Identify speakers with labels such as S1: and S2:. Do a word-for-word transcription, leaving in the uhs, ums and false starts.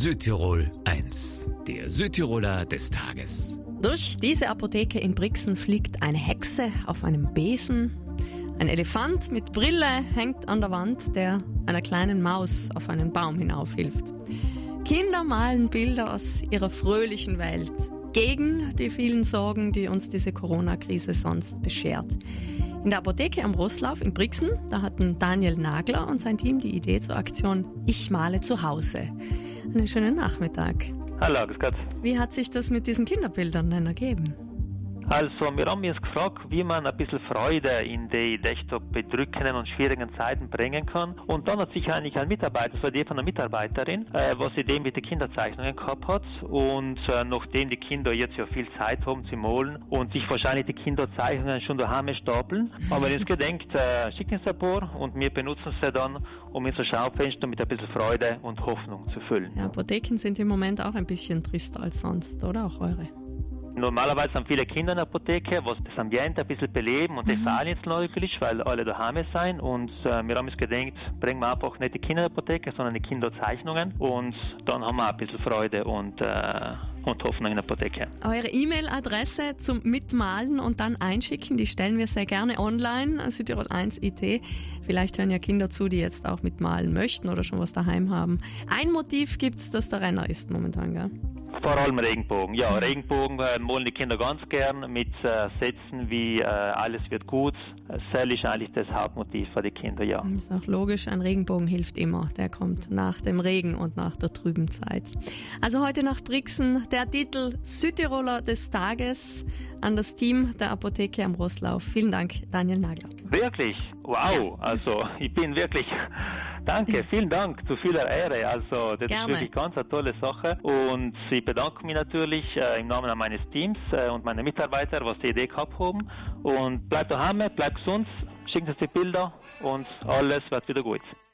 S1: Südtirol eins, der Südtiroler des Tages.
S2: Durch diese Apotheke in Brixen fliegt eine Hexe auf einem Besen. Ein Elefant mit Brille hängt an der Wand, der einer kleinen Maus auf einen Baum hinaufhilft. Kinder malen Bilder aus ihrer fröhlichen Welt gegen die vielen Sorgen, die uns diese Corona-Krise sonst beschert. In der Apotheke am Rosslauf in Brixen, da hatten Daniel Nagler und sein Team die Idee zur Aktion Ich male zu Hause. Einen schönen Nachmittag.
S3: Hallo, grüß Gott.
S2: Wie hat sich das mit diesen Kinderbildern denn ergeben?
S3: Also, wir haben uns gefragt, wie man ein bisschen Freude in die echt so bedrückenden und schwierigen Zeiten bringen kann. Und dann hat sich eigentlich ein Mitarbeiter, das war die von einer Mitarbeiterin, äh, was Idee mit den Kinderzeichnungen gehabt hat. Und äh, nachdem die Kinder jetzt ja viel Zeit haben zu malen und sich wahrscheinlich die Kinderzeichnungen schon daheim stapeln, haben wir uns gedacht, äh, schicken sie ein paar und wir benutzen sie dann, um unser Schaufenster mit ein bisschen Freude und Hoffnung zu füllen.
S2: Ja, Apotheken sind im Moment auch ein bisschen trister als sonst, oder auch eure?
S3: Normalerweise haben viele Kinder in der Apotheke, was das Ambiente ein bisschen beleben und mhm. das fehlt jetzt natürlich, weil alle daheim sein und äh, wir haben uns gedacht, bringen wir einfach nicht die Kinder in die Apotheke, sondern die Kinderzeichnungen und dann haben wir ein bisschen Freude und, äh, und Hoffnung in der Apotheke.
S2: Eure E-Mail-Adresse zum Mitmalen und dann einschicken, die stellen wir sehr gerne online, Südtirol eins I T. Vielleicht hören ja Kinder zu, die jetzt auch mitmalen möchten oder schon was daheim haben. Ein Motiv gibt's, das der Renner ist momentan, gell?
S3: Vor allem Regenbogen. Ja, Regenbogen äh, malen die Kinder ganz gern mit äh, Sätzen wie äh, alles wird gut. Das ist eigentlich das Hauptmotiv für die Kinder, ja.
S2: Das ist auch logisch, ein Regenbogen hilft immer. Der kommt nach dem Regen und nach der trüben Zeit. Also heute nach Brixen der Titel Südtiroler des Tages an das Team der Apotheke am Rosslauf. Vielen Dank, Daniel Nagler.
S3: Wirklich? Wow, also ich bin wirklich... Danke, vielen Dank, zu vieler Ehre. Also das
S2: Gerne.
S3: Ist wirklich ganz eine tolle Sache und ich bedanke mich natürlich äh, im Namen meines Teams äh, und meiner Mitarbeiter, was die Idee gehabt haben. Und bleibt daheim, bleibt gesund, schicken Sie die Bilder und alles wird wieder gut.